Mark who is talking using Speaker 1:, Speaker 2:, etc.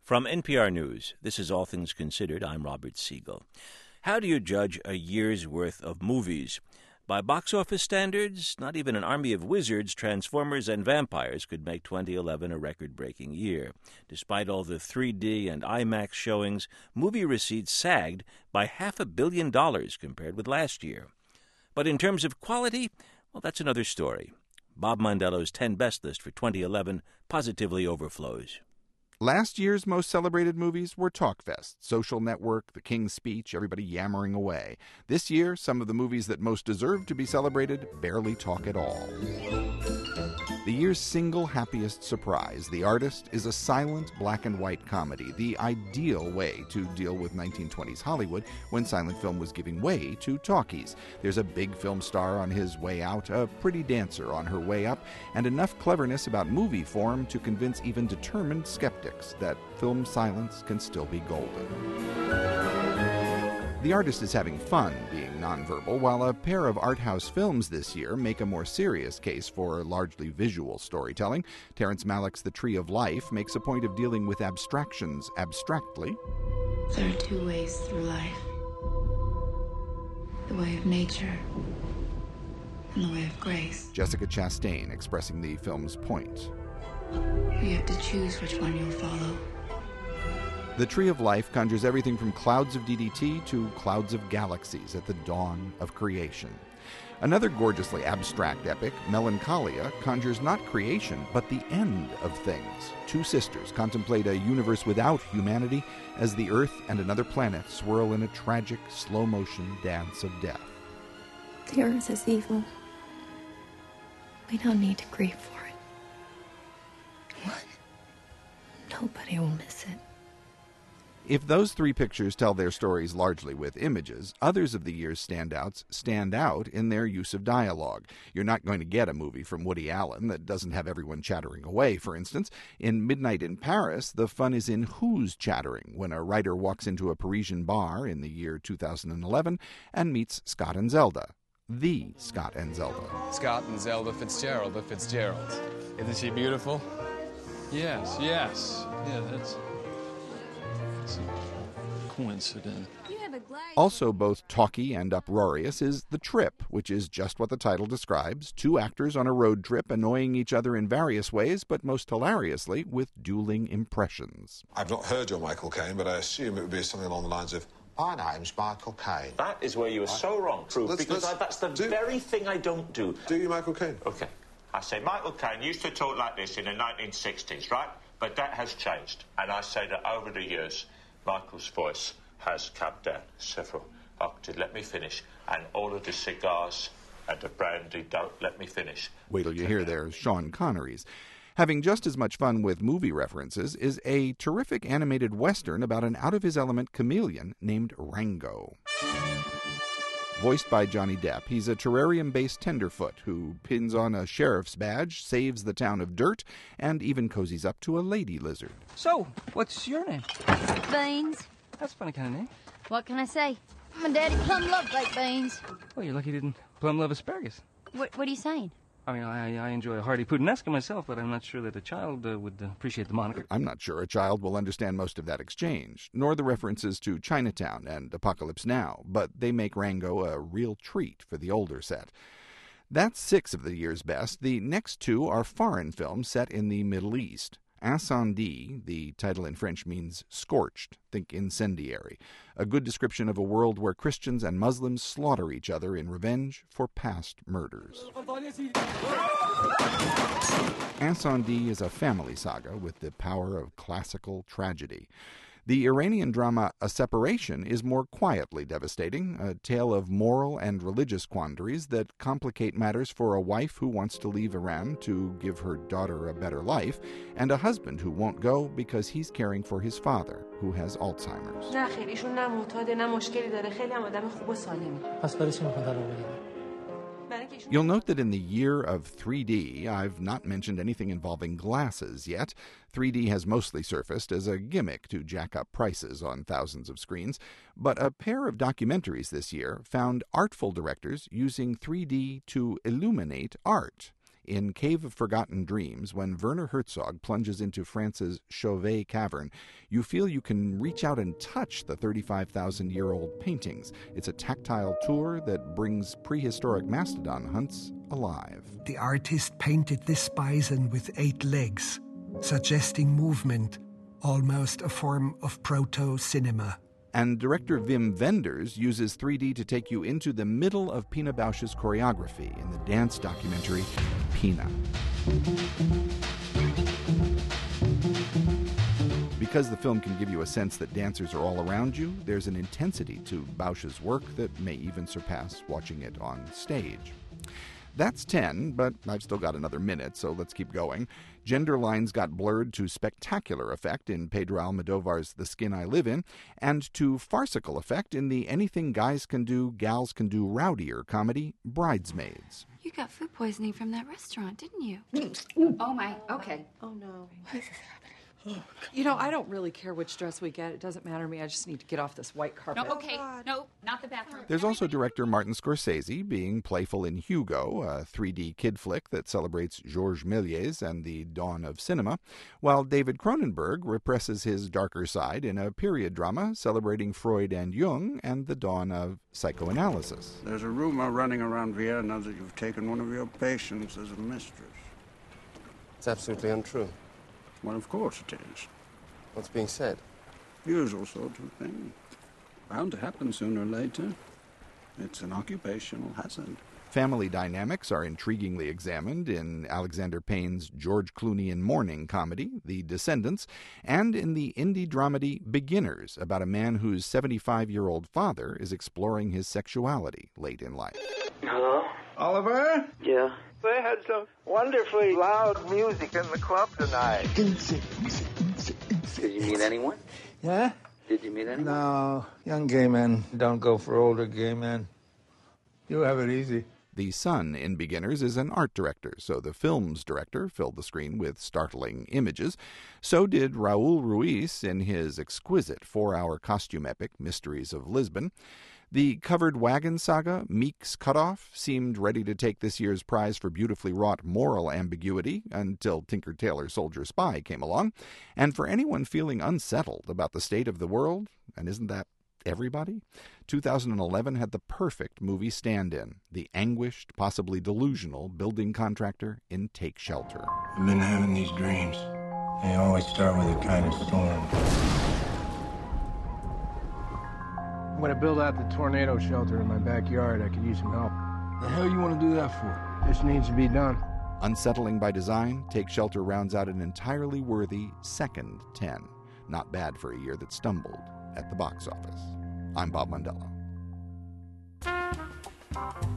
Speaker 1: From NPR News, this is All Things Considered. I'm Robert Siegel. How do you judge a year's worth of movies? By box office standards, not even an army of wizards, Transformers, and vampires could make 2011 a record-breaking year. Despite all the 3D and IMAX showings, movie receipts sagged by $500 million compared with last year. But in terms of quality, well, that's another story. Bob Mondello's 10 Best list for 2011 positively overflows.
Speaker 2: Last year's most celebrated movies were Talkfest, Social Network, The King's Speech, everybody yammering away. This year, some of the movies that most deserve to be celebrated barely talk at all. The year's single happiest surprise, The Artist, is a silent black and white comedy, the ideal way to deal with 1920s Hollywood when silent film was giving way to talkies. There's a big film star on his way out, a pretty dancer on her way up, and enough cleverness about movie form to convince even determined skeptics that film silence can still be golden. The Artist is having fun being nonverbal, while a pair of art house films this year make a more serious case for largely visual storytelling. Terrence Malick's The Tree of Life makes a point of dealing with abstractions abstractly.
Speaker 3: There are two ways through life. The way of nature and the way of grace.
Speaker 2: Jessica Chastain expressing the film's point.
Speaker 3: You have to choose which one you'll follow.
Speaker 2: The Tree of Life conjures everything from clouds of DDT to clouds of galaxies at the dawn of creation. Another gorgeously abstract epic, Melancholia, conjures not creation, but the end of things. Two sisters contemplate a universe without humanity as the Earth and another planet swirl in a tragic, slow-motion dance of death.
Speaker 4: The Earth is evil. We don't need to grieve for it. What? Nobody will miss it.
Speaker 2: If those three pictures tell their stories largely with images, others of the year's standouts stand out in their use of dialogue. You're not going to get a movie from Woody Allen that doesn't have everyone chattering away, for instance. In Midnight in Paris, the fun is in who's chattering when a writer walks into a Parisian bar in the year 2011 and meets Scott and Zelda. The Scott and Zelda.
Speaker 5: Scott and Zelda Fitzgerald, the Fitzgeralds. Isn't she beautiful?
Speaker 6: Yes. Yeah, that's a coincidence.
Speaker 2: Also both talky and uproarious is The Trip, which is just what the title describes. Two actors on a road trip annoying each other in various ways, but most hilariously with dueling impressions.
Speaker 7: I've not heard your Michael Caine, but I assume it would be something along the lines of, "My name's Michael Caine."
Speaker 8: That is where you are so wrong, True, because that's the very thing I don't do.
Speaker 7: Do you, Michael Caine?
Speaker 8: Okay. I say Michael Caine used to talk like this in the 1960s, right? But that has changed. And I say that over the years, Michael's voice has come down several octaves. Let me finish. And all of the cigars and the brandy don't let me finish.
Speaker 2: Wait till you hear there's Sean Connery's. Having just as much fun with movie references is a terrific animated Western about an out-of-his-element chameleon named Rango. Voiced by Johnny Depp, he's a terrarium-based tenderfoot who pins on a sheriff's badge, saves the town of dirt, and even cozies up to a lady lizard.
Speaker 9: So, what's your name?
Speaker 10: Beans.
Speaker 9: That's a funny kind of name.
Speaker 10: What can I say? My daddy plumb loved baked beans.
Speaker 9: Well, you're lucky you didn't plumb love asparagus.
Speaker 10: What are you saying?
Speaker 9: I mean, I enjoy a hearty puttanesca myself, but I'm not sure that a child would appreciate the moniker.
Speaker 2: I'm not sure a child will understand most of that exchange, nor the references to Chinatown and Apocalypse Now, but they make Rango a real treat for the older set. That's 6 of the year's best. The next 2 are foreign films set in the Middle East. Incendie, the title in French means scorched, think incendiary, a good description of a world where Christians and Muslims slaughter each other in revenge for past murders. Incendie is a family saga with the power of classical tragedy. The Iranian drama A Separation is more quietly devastating, a tale of moral and religious quandaries that complicate matters for a wife who wants to leave Iran to give her daughter a better life, and a husband who won't go because he's caring for his father, who has Alzheimer's. You'll note that in the year of 3D, I've not mentioned anything involving glasses yet. 3D has mostly surfaced as a gimmick to jack up prices on thousands of screens, but a pair of documentaries this year found artful directors using 3D to illuminate art. In Cave of Forgotten Dreams, when Werner Herzog plunges into France's Chauvet Cavern, you feel you can reach out and touch the 35,000-year-old paintings. It's a tactile tour that brings prehistoric mastodon hunts alive.
Speaker 11: The artist painted this bison with 8 legs, suggesting movement, almost a form of proto-cinema.
Speaker 2: And director Wim Wenders uses 3D to take you into the middle of Pina Bausch's choreography in the dance documentary Pina. Because the film can give you a sense that dancers are all around you, there's an intensity to Bausch's work that may even surpass watching it on stage. That's 10, but I've still got another minute, so let's keep going. Gender lines got blurred to spectacular effect in Pedro Almodovar's The Skin I Live In, and to farcical effect in the anything guys can do, gals can do rowdier comedy Bridesmaids.
Speaker 12: You got food poisoning from that restaurant, didn't you?
Speaker 13: Oh, my. Okay.
Speaker 12: Oh, no.
Speaker 13: What is this happening? You know, I don't really care which dress we get. It doesn't matter to me. I just need to get off this white carpet.
Speaker 12: No, okay. No, not the bathroom.
Speaker 2: There's also director Martin Scorsese being playful in Hugo, a 3D kid flick that celebrates Georges Méliès and the dawn of cinema, while David Cronenberg represses his darker side in a period drama celebrating Freud and Jung and the dawn of psychoanalysis.
Speaker 14: There's a rumor running around Vienna that you've taken one of your patients as a mistress.
Speaker 5: It's absolutely untrue.
Speaker 14: Well, of course it is.
Speaker 5: What's being said?
Speaker 14: Usual sort of thing. Bound to happen sooner or later. It's an occupational hazard.
Speaker 2: Family dynamics are intriguingly examined in Alexander Payne's George Clooney in Mourning comedy, The Descendants, and in the indie dramedy Beginners, about a man whose 75-year-old father is exploring his sexuality late in life.
Speaker 15: Hello?
Speaker 16: Oliver?
Speaker 15: Yeah?
Speaker 16: They had some wonderfully loud music in the club tonight.
Speaker 15: Did you meet anyone?
Speaker 16: Yeah?
Speaker 15: Did you meet anyone?
Speaker 16: No, young gay men don't go for older gay men. You have it easy.
Speaker 2: The son in Beginners is an art director, so the film's director filled the screen with startling images. So did Raul Ruiz in his exquisite 4-hour costume epic, Mysteries of Lisbon. The covered wagon saga, Meek's Cutoff, seemed ready to take this year's prize for beautifully wrought moral ambiguity until Tinker Tailor Soldier Spy came along. And for anyone feeling unsettled about the state of the world, and isn't that everybody? 2011 had the perfect movie stand-in, the anguished, possibly delusional building contractor in Take Shelter.
Speaker 17: I've been having these dreams. They always start with a kind of storm.
Speaker 16: I'm gonna build out the tornado shelter in my backyard. I could use some help. The hell you want to do that for? This needs to be done.
Speaker 2: Unsettling by design, Take Shelter rounds out an entirely worthy second 10. Not bad for a year that stumbled at the box office. I'm Bob Mondello.